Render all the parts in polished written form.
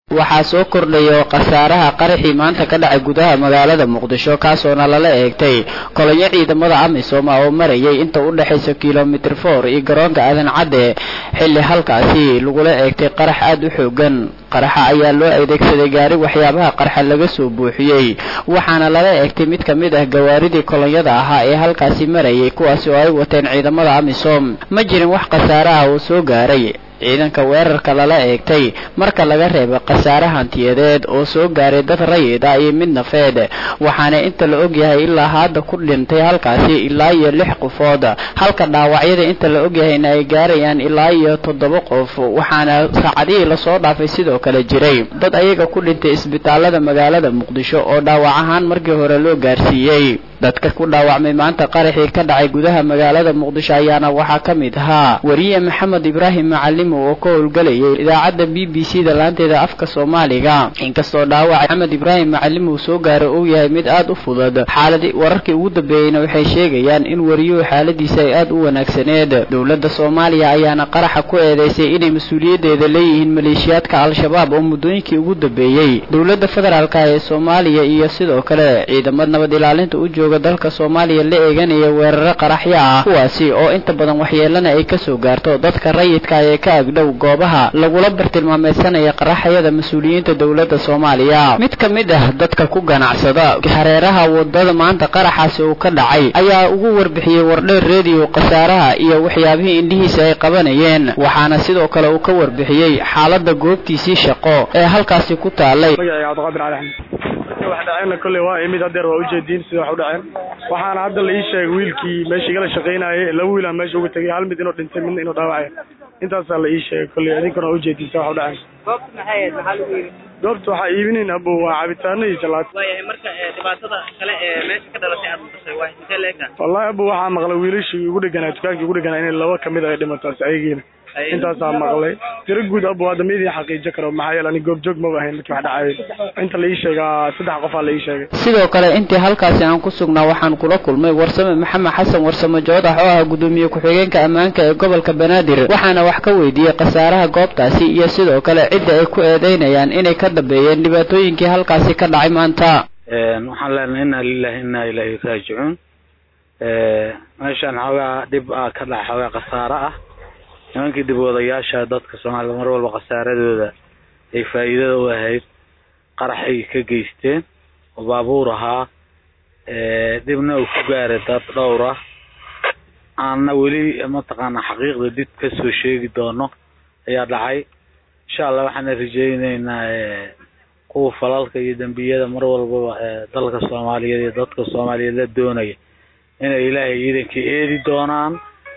waxaa soo kordhaya qasaaraha qaraxii maanta ka dhacay gudaha magaalada Muqdisho kaasoona lala eegtay kolonyo ciidamada AMISOM oo marayay inta u dhaxaysa kiiloomitir 4 iyo garoonka Aadan Cadde xilli halkaasi lagula eegtay qarax aad u xoogan qaraxa ayaa loo adeegsaday gaari waxyaabaha qarxa laga soo buuxiyay waxaana lala eegtay mid ka mid ah gawaaridii kolonyada ahaa ee halkaasi marayay kuwaas oo ay wateen ciidamada AMISOM ma jirin wax qasaaraha oo soo gaaray ciidanka weerarka lala eegtay marka laga reebo qasaare hantiyadeed oo soo gaaray dad rayid ah iyo mid nafeed waxaana inta la og yahay ilaa hadda ku dhintay halkaasi ilaa iyo 6 qofood halka dhaawacyada inta la og yahay ay gaarayaan ilaa iyo 7 qof waxaana saacadii la soo dhaafay sidoo kale jiray dad ayaga ku dhintay isbitaalada magaalada Muqdisho oo dhaawac ahaan markii hore loo gaarsiiyay dadka ku dhaawacmay maanta qaraxii ka dhacay gudaha magaalada Muqdisho ayaana waxa kamid ahaa wariye Maxamed Ibrahim Macallim oo ka howlgalayay idaacadda BBC da laanteeda afka Soomaaliga inkastoo dhaawac Maxamed Ibrahim Macallim uu soo gaaray oo yahay mid aad u fudud xaaladii wararkii ugu dambeeyayna waxay sheegayaan in wariyuhu xaaladiisa ay aad u wanaagsaneed dawladda Soomaaliya ayaana qaraxa ku eedeysay inay mas'uuliyadeeda leeyihiin maleeshiyaadka Al-Shabaab oo muddooyinkii ugu dambeeyay dawladda federaalka ee Soomaaliya iyo sidoo kale ciidamada nabad ilaalinta u jooga dalka Soomaaliya la eeganaya weerar qaraxyo ah kuwaasi oo inta badan waxyeelana ay ka soo gaarto dadka rayidka ah ee ka agdhow goobaha lagula bartilmaameedsanaya qaraxyada mas'uuliyiinta dawladda Soomaaliya mid ka mid ah dadka ku ganacsada hareeraha wadada maanta qaraxaasi uu ka dhacay ayaa ugu warbixiyay wardheer radio qasaaraha iyo waxyaabihii indhihiisa ay qabanayeen waxaana sidoo kale uu ka warbixiyay xaaladda goobtiisii shaqo ee halkaasi ku taalay waxaan kulli waa imid hadeer waa u jeedin sida wax u dhaceen waxaana hadda la ii sheegay wiilkii meeshii gala shaqeynayay laba wiil aan meesha uga tagay hal mid inuu dhintay mid inuu dhaawacay intaas la ii sheegay kulli idinkuna u jeedin sida wax u dhaceen goobta maxay ahayd maxaa lagu yiri goobta waxa iibineen abo waa cabitaano iyo jalaato waayahay marka dhibaatada kale ee meesha ka dhalatay aad maqashay waa intee leega wallahi abo waxa maqlay wiilashii ugu dhaganaa dukaankii ugu dhaganaa in laba kamid ay dhimatay ayagiina intaas aan maqlay tiro guud abo hadda meedii xaqiijo karo maxay yeelan goob joog ma ahayn markii wax dhacay inta la ii sheegay 3 qof la ii sheegay sidoo kale intii halkaasi aan ku sugnaa waxaan kula kulmay warsame Maxamed Xasan warsame Joodax oo ah gudoomiye ku-xigeenka ammaanka ee gobolka Banaadir waxaana wax ka weydiiyay qasaaraha goobtaasi iyo sidoo kale cidda ay ku eedeynayaan inay ka dambeeyeen dhibaatooyinkii halkaasi ka dhacay maanta waxaan leenahay inna lillahi inna ilayhi raaji'uun meeshan xoogaa dib ka dhacay qasaaro ah nimankii dib wadayaasha dadka Soomaaliya mar walba qasaaradooda ay faa'iido u ahayd qaraxay ka geysteen oo baabuur ahaa dibna uu ku gaaray dad dhowr ah aan weli ma taqaan xaqiiqda dib ka soo sheegi doono ayaa dhacay insha Allah waxaan rajaynaynaa kuwa falalka iyo dambiyada mar walba dalka Soomaaliya iyo dadka Soomaaliyeed la doonaya inay Ilaahay idinkii eedi doonaan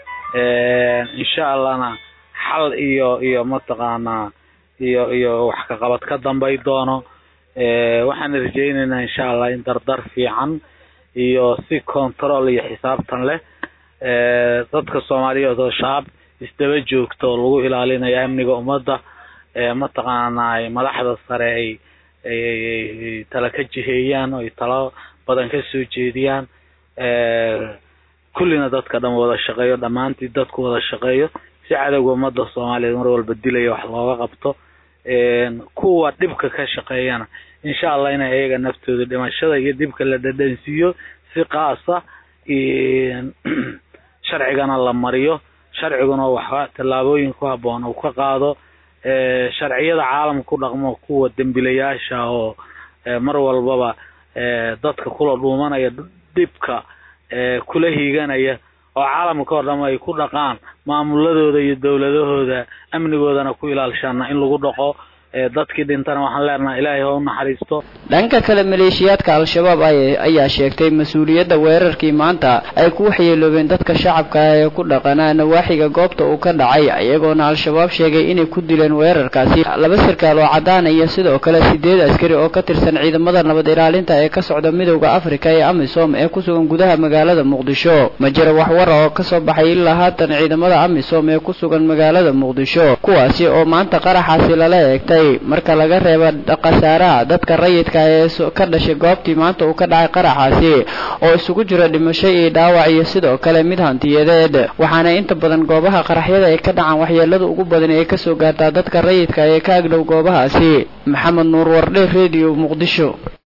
insha Allahna xal iyo ma taqaana iyo wax ka qabad ka dambay doono waxaan rajaynaynaa insha Allah in dardar fiican iyo si control iyo xisaabtan leh dadka Soomaaliyeed oo shacab isdaba joogto lagu ilaalinayo amniga ummadda ma taqaana madaxda sare ay tala ka jiheeyaan oo talo badan ka soo jeediyaan kullina dadka dhan wada shaqeeyo dhamaantii dadku wada shaqeeyo si cadawga ummadda Soomaaliyeed mar walba dilay wax looga qabto kuwa dibka ka shaqeeyana insha Allah in ayaga naftooda dhimashada iyo dibka la dhadhansiyo si qaasa sharcigana la mariyo sharciguna waxa talaabooyin ku haboon oo ka qaado sharciyada caalamka ku dhaqmo kuwa dambilayaasha oo mar walbaba dadka kula dhuumanaya dibka kula hiiganaya oo caalamka oo dhan ay ku dhaqaan maamuladooda iyo dawladahooda amnigoodana ku ilaalshana in lagu dhaqo dadkii dhintana waxaan leenahay Ilaahay oo naxariisto dhanka kale maleeshiyaadka Al-Shabaab ayaa sheegtay mas'uuliyadda weerarkii maanta ay ku waxyeeloobeen dadka shacabka ah ee ku dhaqanaa nawaaxiga goobta uu ka dhacay ayagoona Al-Shabaab sheegay inay ku dileen weerarkaasi laba sarkaal oo cadaan iyo sidoo kale 8 askari oo ka tirsan ciidamada nabad ilaalinta ee ka socda midowga Afrika ee AMISOM ee ku sugan gudaha magaalada Muqdisho ma jiro wax war oo ka soo baxay ilaa haatan ciidamada AMISOM ee ku sugan magaalada Muqdisho kuwaasi oo maanta qaraxaasi lala eegtay gaaray marka laga reebo khasaaraha dadka rayidka ee ka dhashay goobtii maanta uu ka dhacay qaraxaasi oo isugu jira dhimasho iyo dhaawac iyo sidoo kale mid hantiyadeed waxaana inta badan goobaha qaraxyada ay ka dhacaan waxyeelada ugu badan ee ka soo gaartaa dadka rayidka ee ka agdhow goobahaasi maxamed nuur wardhe radio muqdisho